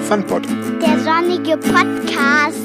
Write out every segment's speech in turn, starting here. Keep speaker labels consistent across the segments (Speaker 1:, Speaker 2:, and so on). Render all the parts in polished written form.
Speaker 1: Sunpod.
Speaker 2: Der sonnige Podcast.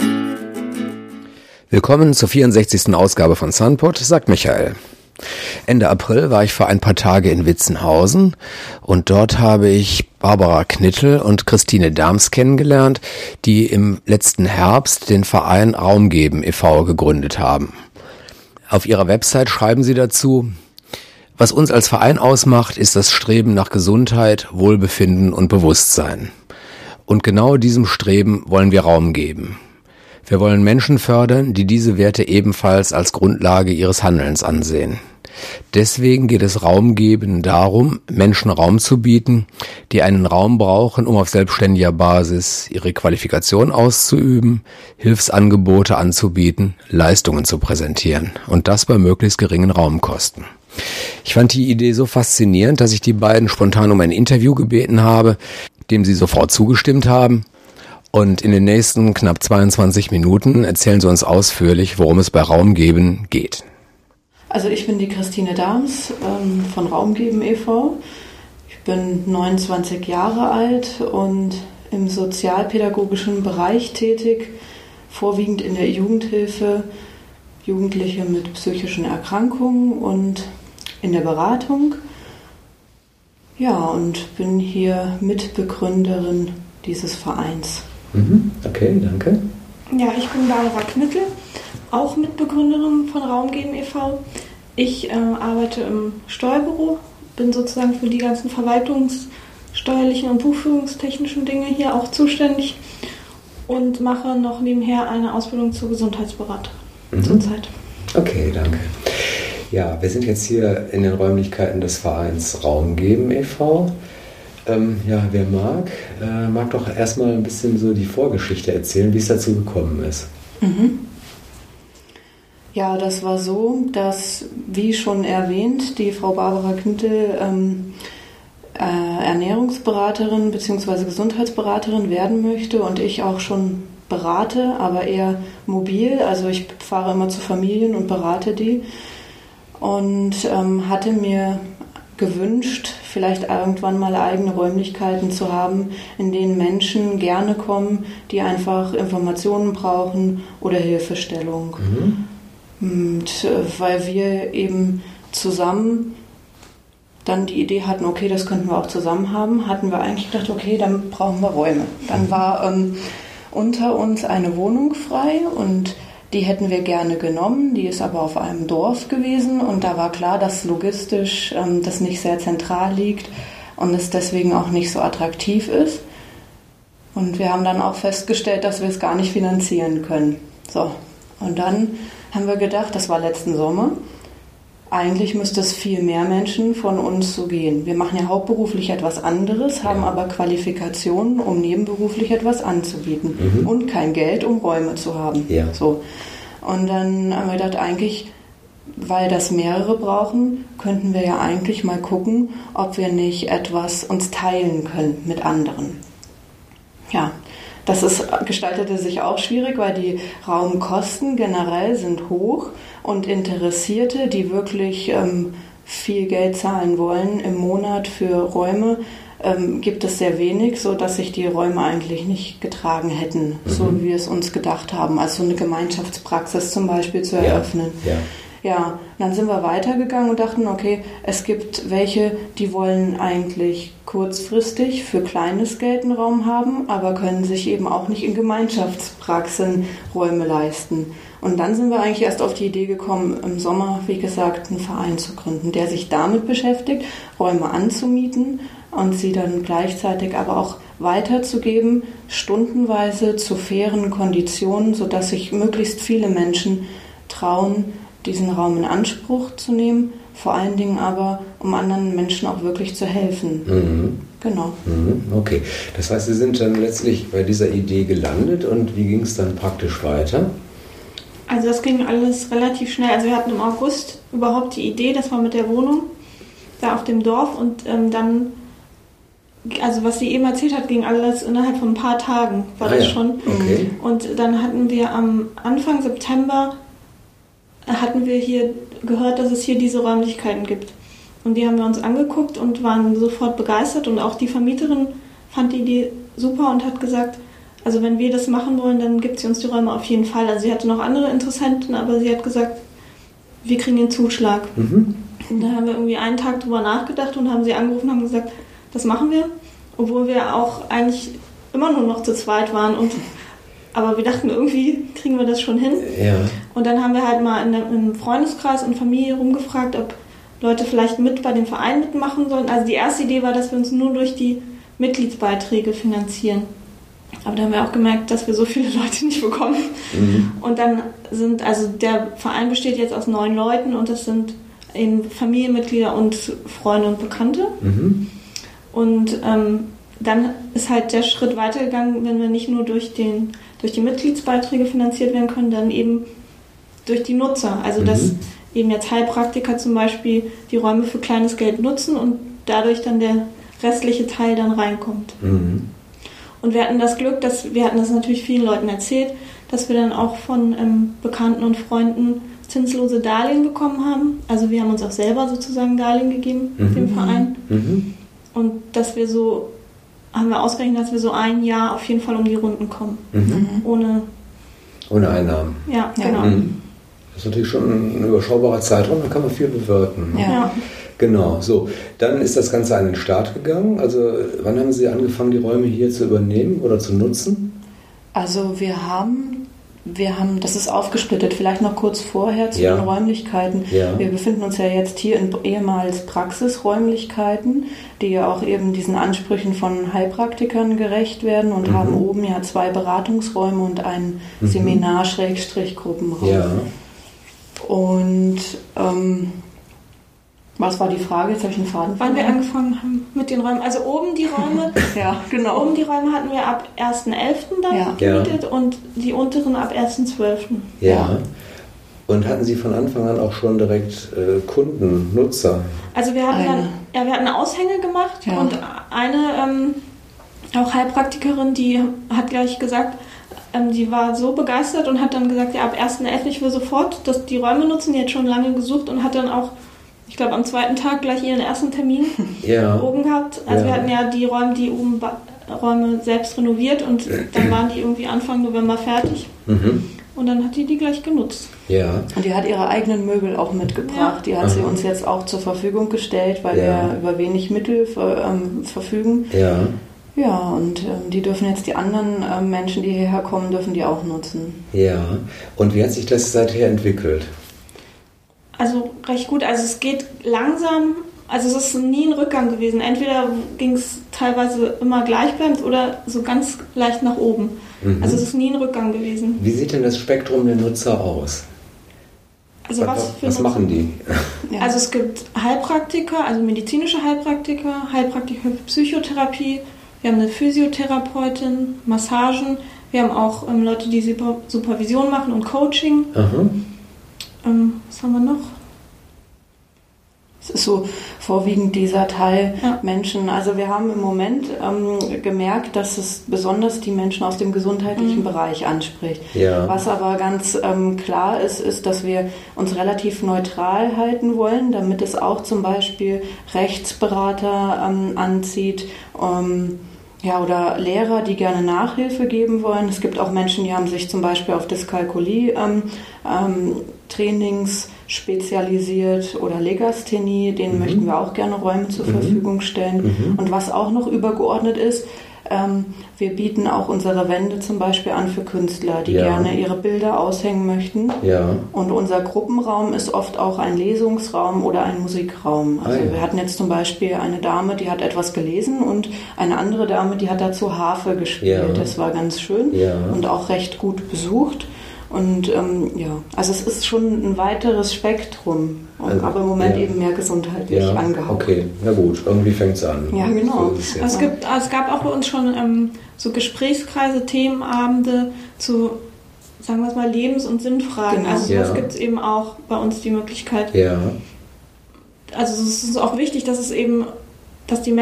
Speaker 3: Willkommen zur 64. Ausgabe von Sunpod, sagt Michael. Ende April war ich für ein paar Tage in Witzenhausen und dort habe ich Barbara Knittel und Christine Dahms kennengelernt, die im letzten Herbst den Verein Raum geben e.V. gegründet haben. Auf ihrer Website schreiben sie dazu: Was uns als Verein ausmacht, ist das Streben nach Gesundheit, Wohlbefinden und Bewusstsein. Und genau diesem Streben wollen wir Raum geben. Wir wollen Menschen fördern, die diese Werte ebenfalls als Grundlage ihres Handelns ansehen. Deswegen geht es Raumgeben darum, Menschen Raum zu bieten, die einen Raum brauchen, um auf selbstständiger Basis ihre Qualifikation auszuüben, Hilfsangebote anzubieten, Leistungen zu präsentieren und das bei möglichst geringen Raumkosten. Ich fand die Idee so faszinierend, dass ich die beiden spontan um ein Interview gebeten habe, dem sie sofort zugestimmt haben. Und in den nächsten knapp 22 Minuten erzählen sie uns ausführlich, worum es bei Raumgeben geht.
Speaker 4: Also ich bin die Christine Dahms von Raum geben e.V. Ich bin 29 Jahre alt und im sozialpädagogischen Bereich tätig, vorwiegend in der Jugendhilfe, Jugendliche mit psychischen Erkrankungen und in der Beratung. Ja, und bin hier Mitbegründerin dieses Vereins.
Speaker 3: Okay, danke.
Speaker 5: Ja, ich bin Barbara Knittel, auch Mitbegründerin von Raum geben e.V. Ich arbeite im Steuerbüro, bin sozusagen für die ganzen verwaltungssteuerlichen und buchführungstechnischen Dinge hier auch zuständig und mache noch nebenher eine Ausbildung zur Gesundheitsberaterin zurzeit.
Speaker 3: Okay, danke. Ja, wir sind jetzt hier in den Räumlichkeiten des Vereins Raum geben e.V. Wer mag doch erstmal ein bisschen so die Vorgeschichte erzählen, wie es dazu gekommen ist.
Speaker 4: Ja, das war so, dass, wie schon erwähnt, die Frau Barbara Knittel Ernährungsberaterin bzw. Gesundheitsberaterin werden möchte und ich auch schon berate, aber eher mobil. Also ich fahre immer zu Familien und berate die und hatte mir gewünscht, vielleicht irgendwann mal eigene Räumlichkeiten zu haben, in denen Menschen gerne kommen, die einfach Informationen brauchen oder Hilfestellung. Und weil wir eben zusammen dann die Idee hatten, okay, das könnten wir auch zusammen haben, hatten wir eigentlich gedacht, okay, dann brauchen wir Räume. Dann war unter uns eine Wohnung frei und die hätten wir gerne genommen, die ist aber auf einem Dorf gewesen und da war klar, dass logistisch das nicht sehr zentral liegt und es deswegen auch nicht so attraktiv ist. Und wir haben dann auch festgestellt, dass wir es gar nicht finanzieren können. So, und dann haben wir gedacht, das war letzten Sommer, eigentlich müsste es viel mehr Menschen von uns so gehen. Wir machen ja hauptberuflich etwas anderes, haben aber Qualifikationen, um nebenberuflich etwas anzubieten und kein Geld, um Räume zu haben. Ja. So. Und dann haben wir gedacht, eigentlich, weil das mehrere brauchen, könnten wir ja eigentlich mal gucken, ob wir nicht etwas uns teilen können mit anderen. Ja, gestaltete sich auch schwierig, weil die Raumkosten generell sind hoch und Interessierte, die wirklich viel Geld zahlen wollen im Monat für Räume, gibt es sehr wenig, sodass sich die Räume eigentlich nicht getragen hätten, so wie wir es uns gedacht haben, also eine Gemeinschaftspraxis zum Beispiel zu eröffnen. Ja, dann sind wir weitergegangen und dachten, okay, es gibt welche, die wollen eigentlich kurzfristig für kleines Geld einen Raum haben, aber können sich eben auch nicht in Gemeinschaftspraxen Räume leisten. Und dann sind wir eigentlich erst auf die Idee gekommen, im Sommer, wie gesagt, einen Verein zu gründen, der sich damit beschäftigt, Räume anzumieten und sie dann gleichzeitig aber auch weiterzugeben, stundenweise zu fairen Konditionen, sodass sich möglichst viele Menschen trauen, diesen Raum in Anspruch zu nehmen, vor allen Dingen aber, um anderen Menschen auch wirklich zu helfen. Genau.
Speaker 3: Okay, das heißt, Sie sind dann letztlich bei dieser Idee gelandet und wie ging es dann praktisch weiter?
Speaker 5: Also das ging alles relativ schnell. Also wir hatten im August überhaupt die Idee, das war mit der Wohnung da auf dem Dorf und dann, also was sie eben erzählt hat, ging alles innerhalb von ein paar Tagen, war das schon.
Speaker 3: Okay.
Speaker 5: Und dann hatten wir am Anfang September hatten wir hier gehört, dass es hier diese Räumlichkeiten gibt. Und die haben wir uns angeguckt und waren sofort begeistert und auch die Vermieterin fand die Idee super und hat gesagt, also wenn wir das machen wollen, dann gibt sie uns die Räume auf jeden Fall. Also sie hatte noch andere Interessenten, aber sie hat gesagt, wir kriegen den Zuschlag. Und da haben wir irgendwie einen Tag drüber nachgedacht und haben sie angerufen und haben gesagt, das machen wir. Obwohl wir auch eigentlich immer nur noch zu zweit waren. Aber wir dachten, irgendwie kriegen wir das schon hin.
Speaker 3: Ja.
Speaker 5: Und dann haben wir halt mal im Freundeskreis und Familie rumgefragt, ob Leute vielleicht mit bei dem Verein mitmachen sollen. Also die erste Idee war, dass wir uns nur durch die Mitgliedsbeiträge finanzieren. Aber da haben wir auch gemerkt, dass wir so viele Leute nicht bekommen. Und dann der Verein besteht jetzt aus 9 Leuten und das sind eben Familienmitglieder und Freunde und Bekannte. Und dann ist halt der Schritt weitergegangen, wenn wir nicht nur durch die Mitgliedsbeiträge finanziert werden können, dann eben durch die Nutzer. Also dass eben jetzt Heilpraktiker zum Beispiel die Räume für kleines Geld nutzen und dadurch dann der restliche Teil dann reinkommt. Und wir hatten das Glück, wir hatten das natürlich vielen Leuten erzählt, dass wir dann auch von Bekannten und Freunden zinslose Darlehen bekommen haben. Also wir haben uns auch selber sozusagen Darlehen gegeben, dem Verein. Und dass wir haben wir ausgerechnet, dass wir so ein Jahr auf jeden Fall um die Runden kommen. Ohne
Speaker 3: Einnahmen.
Speaker 5: Ja, genau.
Speaker 3: Das ist natürlich schon ein überschaubarer Zeitraum, da kann man viel bewirken.
Speaker 5: Ja.
Speaker 3: Genau, so. Dann ist das Ganze an den Start gegangen. Also wann haben Sie angefangen, die Räume hier zu übernehmen oder zu nutzen?
Speaker 4: Also wir haben, das ist aufgesplittet, vielleicht noch kurz vorher zu den Räumlichkeiten. Ja. Wir befinden uns ja jetzt hier in ehemals Praxisräumlichkeiten, die ja auch eben diesen Ansprüchen von Heilpraktikern gerecht werden und haben oben ja 2 Beratungsräume und einen Seminar-Gruppenraum. Ja. Und was war die Frage? Jetzt habe ich einen Faden.
Speaker 5: Wann wir angefangen haben mit den Räumen. Also oben die Räume,
Speaker 4: ja, genau.
Speaker 5: Oben die Räume hatten wir ab 1.11. dann gemietet und die unteren ab 1.12.
Speaker 3: Ja. Und hatten Sie von Anfang an auch schon direkt Kunden, Nutzer?
Speaker 5: Also wir hatten wir hatten Aushänge gemacht und eine auch Heilpraktikerin, die hat gleich gesagt, die war so begeistert und hat dann gesagt, ja, ab 1.11. ich will sofort die Räume nutzen, die hat schon lange gesucht und hat dann auch, ich glaube, am 2. Tag gleich ihren ersten Termin oben gehabt. Also wir hatten ja die oben Räume selbst renoviert und dann waren die irgendwie Anfang November fertig. Und dann hat die gleich genutzt.
Speaker 3: Ja.
Speaker 4: Und die hat ihre eigenen Möbel auch mitgebracht. Die hat sie uns jetzt auch zur Verfügung gestellt, weil wir über wenig Mittel verfügen.
Speaker 3: Ja.
Speaker 4: Ja, und die dürfen jetzt die anderen Menschen, die hierher kommen, dürfen die auch nutzen.
Speaker 3: Ja. Und wie hat sich das seither entwickelt?
Speaker 5: Also recht gut. Also es geht langsam. Also es ist nie ein Rückgang gewesen. Entweder ging es teilweise immer gleichbleibend oder so ganz leicht nach oben. Also es ist nie ein Rückgang gewesen.
Speaker 3: Wie sieht denn das Spektrum der Nutzer aus?
Speaker 5: Also
Speaker 3: was machen die?
Speaker 5: Ja. Also es gibt Heilpraktiker, also medizinische Heilpraktiker, Heilpraktiker für Psychotherapie, wir haben eine Physiotherapeutin, Massagen, wir haben auch Leute, die Supervision machen und Coaching. Was haben wir noch?
Speaker 4: Es ist so vorwiegend dieser Teil Menschen. Also wir haben im Moment gemerkt, dass es besonders die Menschen aus dem gesundheitlichen Bereich anspricht. Ja. Was aber ganz klar ist, dass wir uns relativ neutral halten wollen, damit es auch zum Beispiel Rechtsberater anzieht, oder Lehrer, die gerne Nachhilfe geben wollen. Es gibt auch Menschen, die haben sich zum Beispiel auf Dyskalkulie Trainings spezialisiert oder Legasthenie, denen möchten wir auch gerne Räume zur Verfügung stellen. Und was auch noch übergeordnet ist, wir bieten auch unsere Wände zum Beispiel an für Künstler, die gerne ihre Bilder aushängen möchten. Ja. Und unser Gruppenraum ist oft auch ein Lesungsraum oder ein Musikraum. Also wir hatten jetzt zum Beispiel eine Dame, die hat etwas gelesen und eine andere Dame, die hat dazu Harfe gespielt. Ja. Das war ganz schön und auch recht gut besucht. Und also es ist schon ein weiteres Spektrum, aber im Moment eben mehr gesundheitlich angehaucht.
Speaker 3: Okay, na gut, irgendwie fängt es an.
Speaker 5: Ja, genau. So es gab auch bei uns schon so Gesprächskreise, Themenabende zu, sagen wir es mal, Lebens- und Sinnfragen. Genau. Also das gibt es eben auch bei uns die Möglichkeit. Ja. Also es ist auch wichtig, dass dass den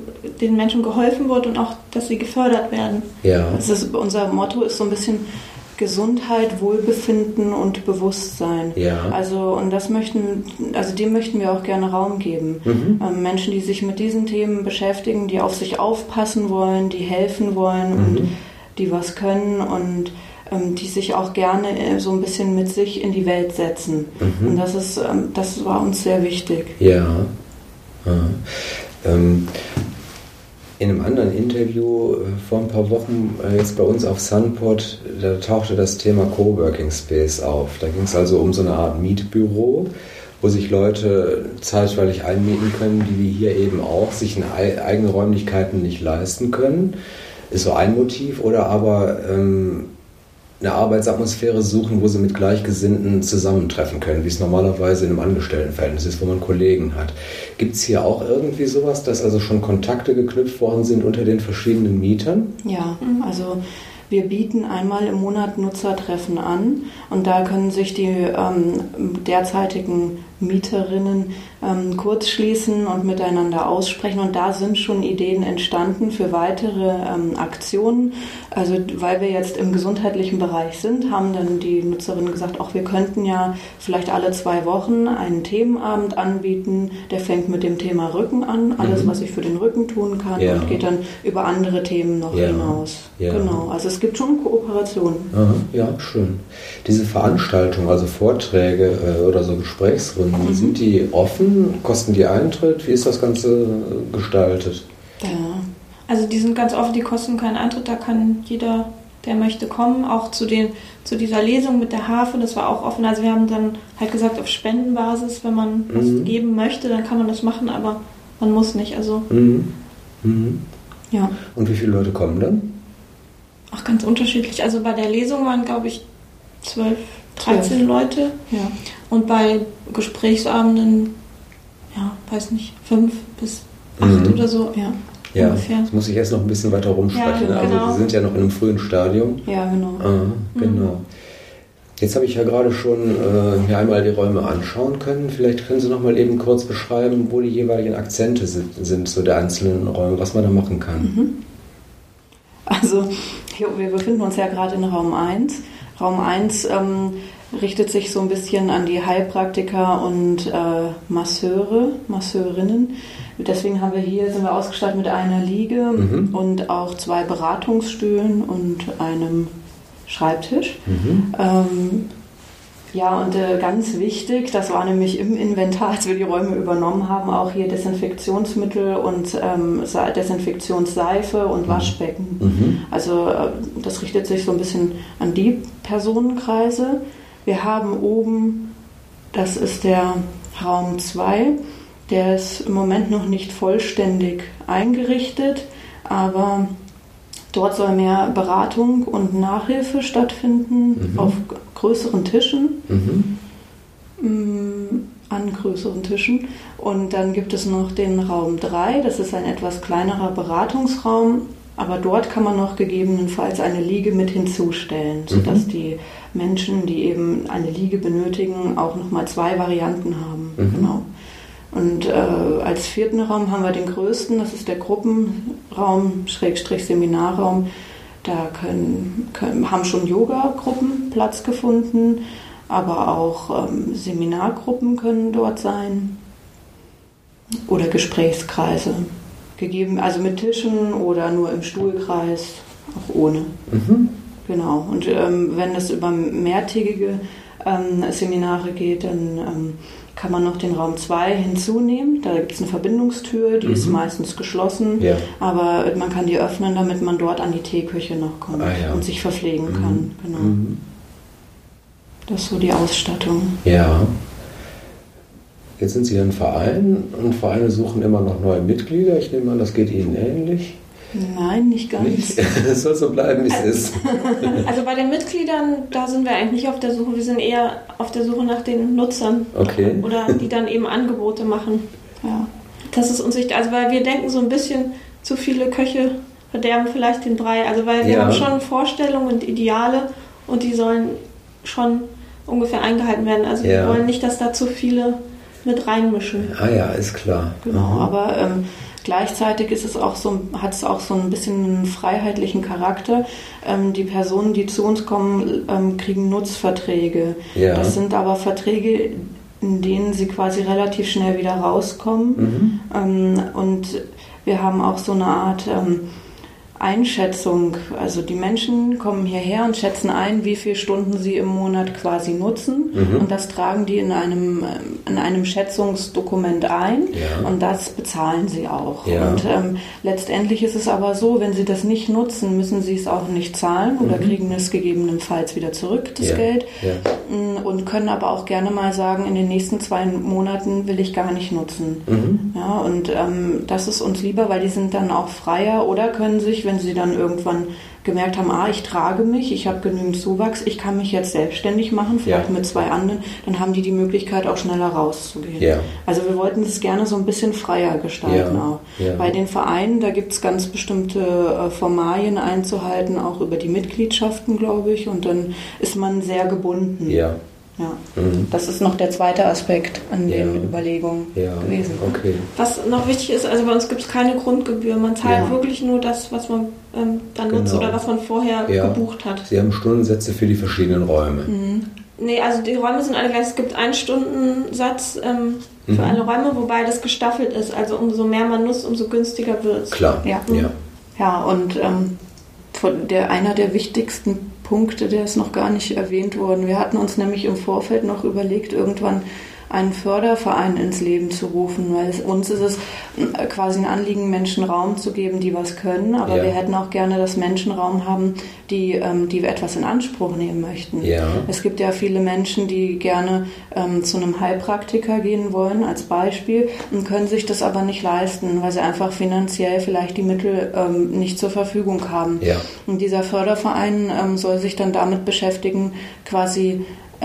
Speaker 5: Menschen geholfen wird und auch, dass sie gefördert werden.
Speaker 3: Ja.
Speaker 4: Unser Motto ist so ein bisschen Gesundheit, Wohlbefinden und Bewusstsein.
Speaker 3: Ja.
Speaker 4: Also dem möchten wir auch gerne Raum geben. Menschen, die sich mit diesen Themen beschäftigen, die auf sich aufpassen wollen, die helfen wollen und die was können und die sich auch gerne so ein bisschen mit sich in die Welt setzen. Und das war uns sehr wichtig.
Speaker 3: Ja. In einem anderen Interview vor ein paar Wochen, jetzt bei uns auf Sunpod, da tauchte das Thema Coworking Space auf. Da ging es also um so eine Art Mietbüro, wo sich Leute zeitweilig einmieten können, die wie hier eben auch sich eigene Räumlichkeiten nicht leisten können. Ist so ein Motiv. Oder aber eine Arbeitsatmosphäre suchen, wo sie mit Gleichgesinnten zusammentreffen können, wie es normalerweise in einem Angestelltenverhältnis ist, wo man Kollegen hat. Gibt es hier auch irgendwie sowas, dass also schon Kontakte geknüpft worden sind unter den verschiedenen Mietern?
Speaker 4: Ja, also wir bieten einmal im Monat Nutzertreffen an und da können sich die derzeitigen Mieterinnen kurz schließen und miteinander aussprechen und da sind schon Ideen entstanden für weitere Aktionen. Also weil wir jetzt im gesundheitlichen Bereich sind, haben dann die Nutzerinnen gesagt, auch wir könnten ja vielleicht alle 2 Wochen einen Themenabend anbieten, der fängt mit dem Thema Rücken an, alles was ich für den Rücken tun kann und geht dann über andere Themen noch hinaus. Ja. Genau, also es gibt schon Kooperationen.
Speaker 3: Aha, ja, schön. Diese Veranstaltungen, also Vorträge oder so Gesprächsrunden, sind die offen? Kosten die Eintritt? Wie ist das Ganze gestaltet?
Speaker 5: Ja, also die sind ganz offen, die kosten keinen Eintritt, da kann jeder, der möchte, kommen. Auch zu dieser Lesung mit der Harfe, das war auch offen. Also wir haben dann halt gesagt, auf Spendenbasis, wenn man was geben möchte, dann kann man das machen, aber man muss nicht. Also ja.
Speaker 3: Und wie viele Leute kommen dann?
Speaker 5: Ach, ganz unterschiedlich. Also bei der Lesung waren, glaube ich, 12, 13 Leute.
Speaker 4: Ja.
Speaker 5: Und bei Gesprächsabenden, ja, weiß nicht, 5 bis 8 oder so, ja.
Speaker 3: Ja,
Speaker 5: ungefähr.
Speaker 3: Das muss ich erst noch ein bisschen weiter rumsprechen.
Speaker 5: Ja, genau.
Speaker 3: Also wir sind ja noch in einem frühen Stadium.
Speaker 4: Ja, genau.
Speaker 3: Genau. Jetzt habe ich ja gerade schon mir einmal die Räume anschauen können. Vielleicht können Sie noch mal eben kurz beschreiben, wo die jeweiligen Akzente sind so der einzelnen Räume, was man da machen kann.
Speaker 4: Also wir befinden uns ja gerade in Raum 1. Raum 1 richtet sich so ein bisschen an die Heilpraktiker und Masseurinnen. Deswegen sind wir ausgestattet mit einer Liege und auch 2 Beratungsstühlen und einem Schreibtisch. Ja, und ganz wichtig, das war nämlich im Inventar, als wir die Räume übernommen haben, auch hier Desinfektionsmittel und Desinfektionsseife und Waschbecken. Also das richtet sich so ein bisschen an die Personenkreise. Wir haben oben, das ist der Raum 2, der ist im Moment noch nicht vollständig eingerichtet, aber dort soll mehr Beratung und Nachhilfe stattfinden auf größeren Tischen, an größeren Tischen. Und dann gibt es noch den Raum 3, das ist ein etwas kleinerer Beratungsraum, aber dort kann man noch gegebenenfalls eine Liege mit hinzustellen, sodass die Menschen, die eben eine Liege benötigen, auch nochmal 2 Varianten haben. Genau. Und als 4. Raum haben wir den größten, das ist der Gruppenraum, Seminarraum. Da haben schon Yoga-Gruppen Platz gefunden, aber auch Seminargruppen können dort sein oder Gesprächskreise gegeben, also mit Tischen oder nur im Stuhlkreis, auch ohne. Genau. Und wenn es über mehrtägige Seminare geht, dann kann man noch den Raum 2 hinzunehmen. Da gibt es eine Verbindungstür, die ist meistens geschlossen, aber man kann die öffnen, damit man dort an die Teeküche noch kommt und sich verpflegen kann. Genau. Das ist so die Ausstattung.
Speaker 3: Ja. Jetzt sind Sie ein Verein und Vereine suchen immer noch neue Mitglieder. Ich nehme an, das geht Ihnen ähnlich.
Speaker 4: Nein, nicht ganz.
Speaker 3: Es soll so bleiben, wie es ist.
Speaker 5: Also bei den Mitgliedern, da sind wir eigentlich nicht auf der Suche. Wir sind eher auf der Suche nach den Nutzern.
Speaker 3: Okay.
Speaker 5: Oder die dann eben Angebote machen. Ja. Das ist uns wichtig. Also weil wir denken so ein bisschen, zu viele Köche verderben vielleicht den Brei. Also weil wir haben schon Vorstellungen und Ideale und die sollen schon ungefähr eingehalten werden. Also wir wollen nicht, dass da zu viele mit reinmischen.
Speaker 3: Ah ja, ist klar.
Speaker 4: Genau, aber gleichzeitig ist es auch hat es auch so ein bisschen einen freiheitlichen Charakter. Die Personen, die zu uns kommen, kriegen Nutzverträge.
Speaker 3: Ja.
Speaker 4: Das sind aber Verträge, in denen sie quasi relativ schnell wieder rauskommen. Und wir haben auch so eine Art Einschätzung. Also die Menschen kommen hierher und schätzen ein, wie viele Stunden sie im Monat quasi nutzen. Und das tragen die in einem Schätzungsdokument ein.
Speaker 3: Ja.
Speaker 4: Und das bezahlen sie auch.
Speaker 3: Ja.
Speaker 4: Und letztendlich ist es aber so, wenn sie das nicht nutzen, müssen sie es auch nicht zahlen oder kriegen es gegebenenfalls wieder zurück, das Geld.
Speaker 3: Ja.
Speaker 4: Und können aber auch gerne mal sagen, in den nächsten 2 Monaten will ich gar nicht nutzen. Ja, und das ist uns lieber, weil die sind dann auch freier oder können sich, wenn sie dann irgendwann gemerkt haben, ich trage mich, ich habe genügend Zuwachs, ich kann mich jetzt selbstständig machen, vielleicht mit 2 anderen, dann haben die Möglichkeit, auch schneller rauszugehen.
Speaker 3: Ja.
Speaker 4: Also wir wollten das gerne so ein bisschen freier gestalten auch.
Speaker 3: Ja.
Speaker 4: Bei den Vereinen, da gibt es ganz bestimmte Formalien einzuhalten, auch über die Mitgliedschaften, glaube ich, und dann ist man sehr gebunden.
Speaker 3: Ja.
Speaker 4: Ja. Das ist noch der zweite Aspekt an den Überlegungen gewesen.
Speaker 3: Okay.
Speaker 5: Was noch wichtig ist, also bei uns gibt es keine Grundgebühr. Man zahlt wirklich nur das, was man dann nutzt oder was man vorher gebucht hat.
Speaker 3: Sie haben Stundensätze für die verschiedenen Räume.
Speaker 5: Nee, also die Räume sind alle gleich. Es gibt einen Stundensatz für alle Räume, wobei das gestaffelt ist. Also umso mehr man nutzt, umso günstiger wird es.
Speaker 3: Klar.
Speaker 4: Ja, und einer der wichtigsten Punkte, der ist noch gar nicht erwähnt worden. Wir hatten uns nämlich im Vorfeld noch überlegt, irgendwann einen Förderverein ins Leben zu rufen, weil uns ist es quasi ein Anliegen, Menschen Raum zu geben, die was können, aber wir hätten auch gerne, dass Menschen Raum haben, die etwas in Anspruch nehmen möchten.
Speaker 3: Ja.
Speaker 4: Es gibt ja viele Menschen, die gerne zu einem Heilpraktiker gehen wollen, als Beispiel, und können sich das aber nicht leisten, weil sie einfach finanziell vielleicht die Mittel nicht zur Verfügung haben.
Speaker 3: Ja.
Speaker 4: Und dieser Förderverein soll sich dann damit beschäftigen, quasi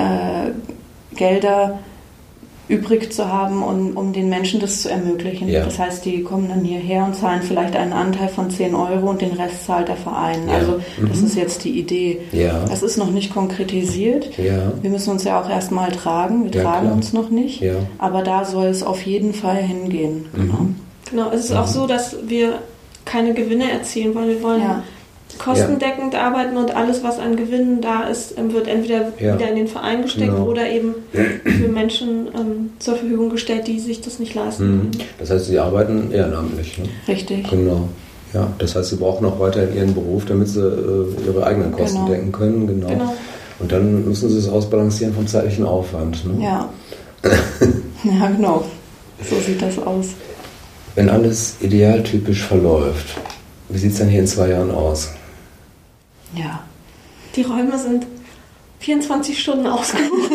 Speaker 4: Gelder übrig zu haben, um den Menschen das zu ermöglichen. Ja. Das heißt, die kommen dann hierher und zahlen vielleicht einen Anteil von 10 Euro und den Rest zahlt der Verein. Ja. Also das ist jetzt die Idee. Ja. Das ist noch nicht konkretisiert. Ja. Wir müssen uns ja auch erstmal tragen. Wir tragen uns noch nicht. Ja. Aber da soll es auf jeden Fall hingehen.
Speaker 5: Genau, es ist auch so, dass wir keine Gewinne erzielen wollen. Wir wollen kostendeckend arbeiten und alles, was an Gewinnen da ist, wird entweder wieder in den Verein gesteckt oder eben für Menschen zur Verfügung gestellt, die sich das nicht leisten.
Speaker 3: Das heißt, Sie arbeiten ehrenamtlich, ne?
Speaker 4: Richtig.
Speaker 3: Genau. Ja, das heißt, Sie brauchen auch weiterhin Ihren Beruf, damit Sie Ihre eigenen Kosten decken können. Genau. Und dann müssen Sie es ausbalancieren vom zeitlichen Aufwand. Ne?
Speaker 4: Ja. Ja, genau. So sieht das aus.
Speaker 3: Wenn alles idealtypisch verläuft, wie sieht es denn hier in 2 Jahren aus?
Speaker 5: Ja. Die Räume sind 24 Stunden ausgebucht.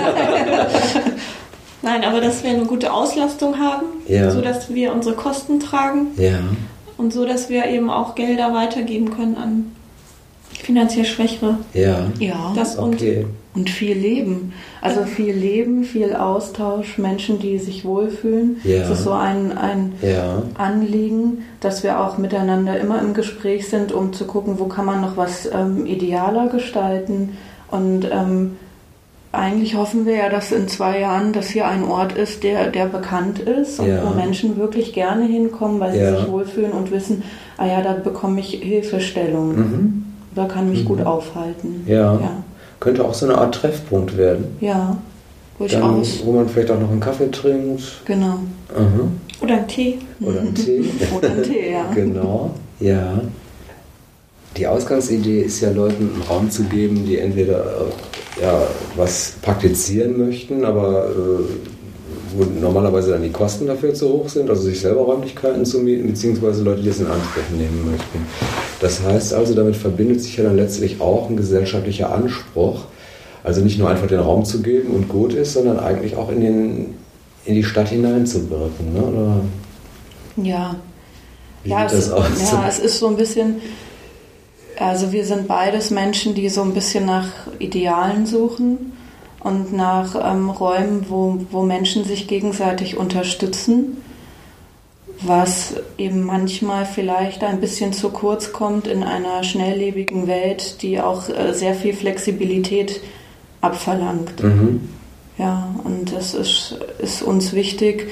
Speaker 5: Nein, aber dass wir eine gute Auslastung haben, sodass wir unsere Kosten tragen und so, dass wir eben auch Gelder weitergeben können an finanziell Schwächere.
Speaker 4: Ja.
Speaker 5: Das
Speaker 4: und viel Leben. Also viel Leben, viel Austausch, Menschen, die sich wohlfühlen. Das ist so ein Anliegen, dass wir auch miteinander immer im Gespräch sind, um zu gucken, wo kann man noch was idealer gestalten. Und eigentlich hoffen wir ja, dass in 2 Jahren das hier ein Ort ist, der bekannt ist und wo Menschen wirklich gerne hinkommen, weil sie sich wohlfühlen und wissen, da bekomme ich Hilfestellung. Da kann mich gut aufhalten.
Speaker 3: Ja. Könnte auch so eine Art Treffpunkt werden.
Speaker 4: Ja, durchaus.
Speaker 3: Wo man vielleicht auch noch einen Kaffee trinkt.
Speaker 4: Genau.
Speaker 5: Oder einen Tee.
Speaker 3: Oder einen Tee.
Speaker 4: Oder einen Tee, ja.
Speaker 3: Genau, ja. Die Ausgangsidee ist ja, Leuten einen Raum zu geben, die entweder was praktizieren möchten, aber wo normalerweise dann die Kosten dafür zu hoch sind, also sich selber Räumlichkeiten zu mieten, beziehungsweise Leute, die es in Anspruch nehmen möchten. Das heißt also, damit verbindet sich ja dann letztlich auch ein gesellschaftlicher Anspruch, also nicht nur einfach den Raum zu geben und gut ist, sondern eigentlich auch in die Stadt hineinzuwirken, ne? Oder?
Speaker 4: Ja.
Speaker 3: Wie sieht das aus?
Speaker 4: Ja, es ist so ein bisschen, also wir sind beides Menschen, die so ein bisschen nach Idealen suchen und nach Räumen, wo Menschen sich gegenseitig unterstützen, was eben manchmal vielleicht ein bisschen zu kurz kommt in einer schnelllebigen Welt, die auch sehr viel Flexibilität abverlangt. Ja, und das ist uns wichtig,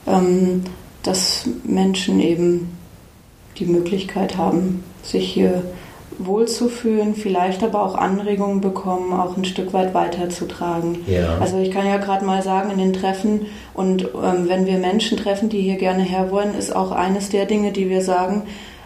Speaker 4: dass Menschen eben die Möglichkeit haben, sich hier wohlzufühlen, vielleicht aber auch Anregungen bekommen, auch ein Stück weit weiterzutragen.
Speaker 3: Ja.
Speaker 4: Also ich kann ja gerade mal sagen, in den Treffen und wenn wir Menschen treffen, die hier gerne her wollen, ist auch eines der Dinge, die wir sagen,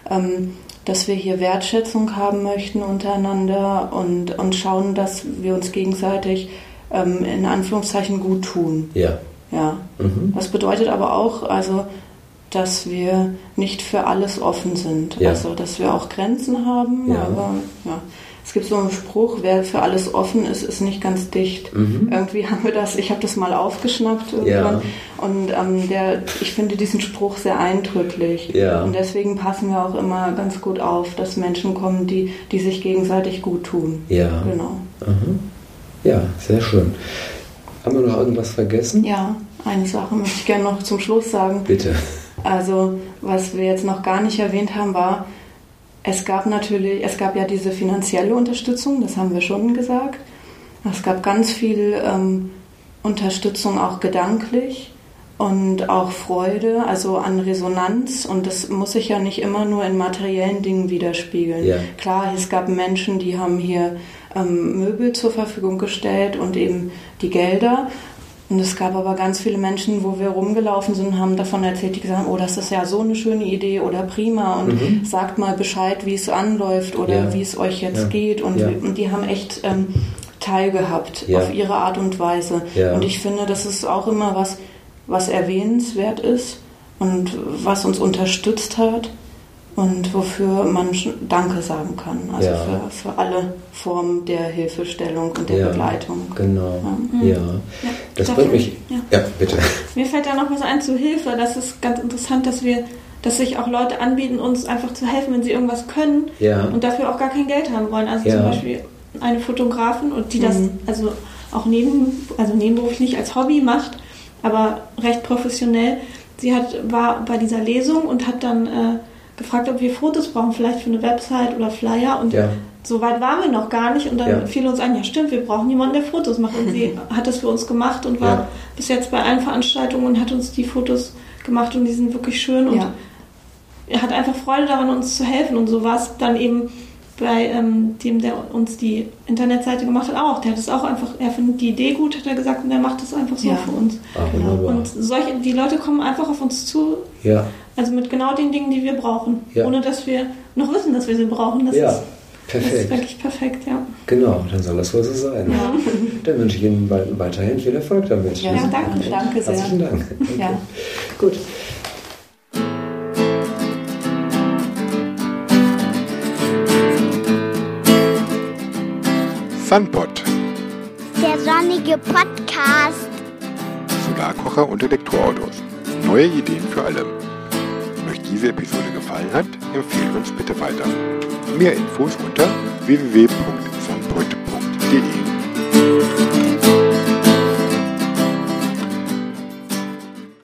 Speaker 4: dass wir hier Wertschätzung haben möchten untereinander und schauen, dass wir uns gegenseitig in Anführungszeichen gut tun.
Speaker 3: Ja.
Speaker 4: Ja. Das bedeutet aber auch, also dass wir nicht für alles offen sind.
Speaker 3: Ja.
Speaker 4: Also, dass wir auch Grenzen haben.
Speaker 3: Ja.
Speaker 4: Aber ja, es gibt so einen Spruch, wer für alles offen ist, ist nicht ganz dicht. Irgendwie haben wir das, ich habe das mal aufgeschnappt irgendwann. Ja. Und ich finde diesen Spruch sehr eindrücklich.
Speaker 3: Ja.
Speaker 4: Und deswegen passen wir auch immer ganz gut auf, dass Menschen kommen, die sich gegenseitig gut tun.
Speaker 3: Ja.
Speaker 4: Genau.
Speaker 3: Ja, sehr schön. Haben wir noch irgendwas vergessen?
Speaker 4: Ja, eine Sache möchte ich gerne noch zum Schluss sagen.
Speaker 3: Bitte.
Speaker 4: Also, was wir jetzt noch gar nicht erwähnt haben, war, es gab ja diese finanzielle Unterstützung, das haben wir schon gesagt. Es gab ganz viel Unterstützung auch gedanklich und auch Freude, also an Resonanz. Und das muss sich ja nicht immer nur in materiellen Dingen widerspiegeln. Ja. Klar, es gab Menschen, die haben hier Möbel zur Verfügung gestellt und eben die Gelder. Und es gab aber ganz viele Menschen, wo wir rumgelaufen sind und haben davon erzählt, die gesagt haben, oh, das ist ja so eine schöne Idee oder prima und sagt mal Bescheid, wie es anläuft oder wie es euch jetzt geht. Und die haben echt teilgehabt auf ihre Art und Weise. Ja. Und ich finde, das ist auch immer was erwähnenswert ist und was uns unterstützt hat und wofür man Danke sagen kann. Also für alle Formen der Hilfestellung und der Begleitung.
Speaker 3: Genau. Ja. Das bringt mich. Ja, bitte.
Speaker 5: Mir fällt da noch was ein zur Hilfe. Das ist ganz interessant, dass sich auch Leute anbieten, uns einfach zu helfen, wenn sie irgendwas können und dafür auch gar kein Geld haben wollen. Also zum Beispiel eine Fotografin, und die das also auch nebenberuflich nicht als Hobby macht, aber recht professionell. Sie war bei dieser Lesung und hat dann gefragt, ob wir Fotos brauchen, vielleicht für eine Website oder Flyer, und so weit waren wir noch gar nicht, und dann fiel uns ein, ja stimmt, wir brauchen jemanden, der Fotos macht, und sie hat das für uns gemacht und war bis jetzt bei allen Veranstaltungen und hat uns die Fotos gemacht, und die sind wirklich schön, und er hat einfach Freude daran, uns zu helfen, und so war es dann eben bei dem, der uns die Internetseite gemacht hat, auch. Der hat es auch einfach, er findet die Idee gut, hat er gesagt, und der macht es einfach so für uns. Und die Leute kommen einfach auf uns zu, also mit genau den Dingen, die wir brauchen, ohne dass wir noch wissen, dass wir sie brauchen. Das ist perfekt. Das ist wirklich perfekt,
Speaker 3: Genau, dann soll das wohl so sein. Ja. Dann wünsche ich Ihnen weiterhin viel Erfolg damit.
Speaker 4: Ja, danke sehr.
Speaker 3: Herzlichen Dank. Okay.
Speaker 4: Ja.
Speaker 3: Gut.
Speaker 1: Sunpod.
Speaker 2: Der sonnige Podcast.
Speaker 1: Solarkocher und Elektroautos. Neue Ideen für alle. Wenn euch diese Episode gefallen hat, empfehlt uns bitte weiter. Mehr Infos unter www.sunpod.de